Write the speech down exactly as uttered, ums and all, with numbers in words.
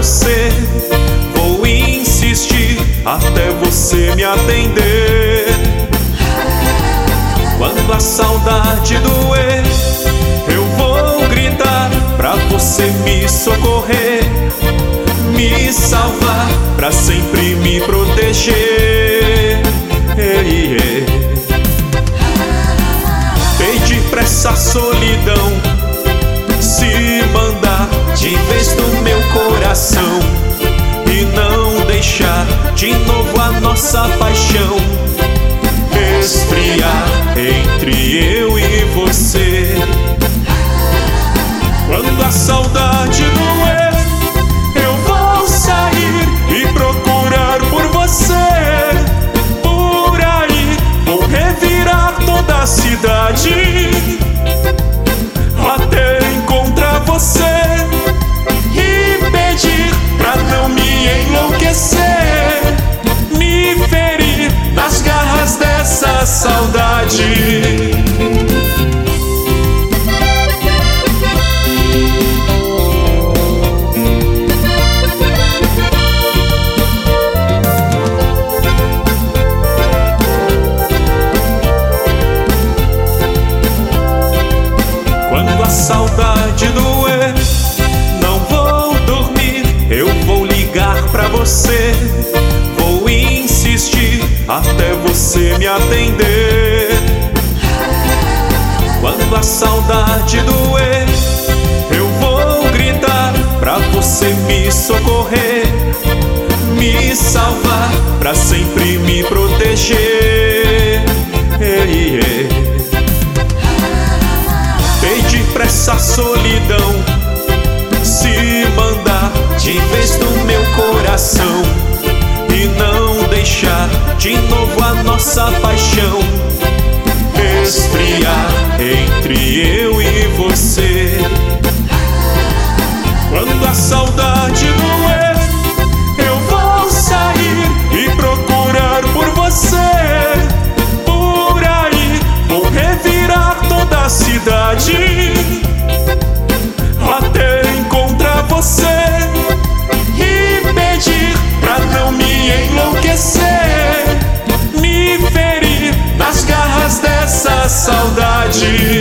você. Vou insistir até você me atender. Quando a saudade doer, eu vou gritar pra você me socorrer, me salvar, pra sempre me proteger. Ei, ei. Pedir pra essa solidão se mandar de vez do meu coração e não deixar de novo a nossa paixão esfriar entre eu e você. Quando a saudade doer, eu vou sair e procurar por você. Por aí vou revirar toda a cidade até encontrar você e pedir pra não me enlouquecer, me ferir nas garras dessa saudade. Quando a saudade doer, não vou dormir, eu vou ligar pra você. Vou insistir até você me atender. Quando a saudade doer, eu vou gritar pra você me socorrer, me salvar, pra sempre me proteger. Ei, ei. Pedir pra essa solidão se mandar de vez do meu coração e não deixar de novo a nossa paixão esfriar entre eu e você. Quando a saudade doer, eu vou sair e procurar por você. Por aí vou revirar toda a cidade até encontrar você e pedir pra não me enlouquecer, me ferir nas garras dessa saudade.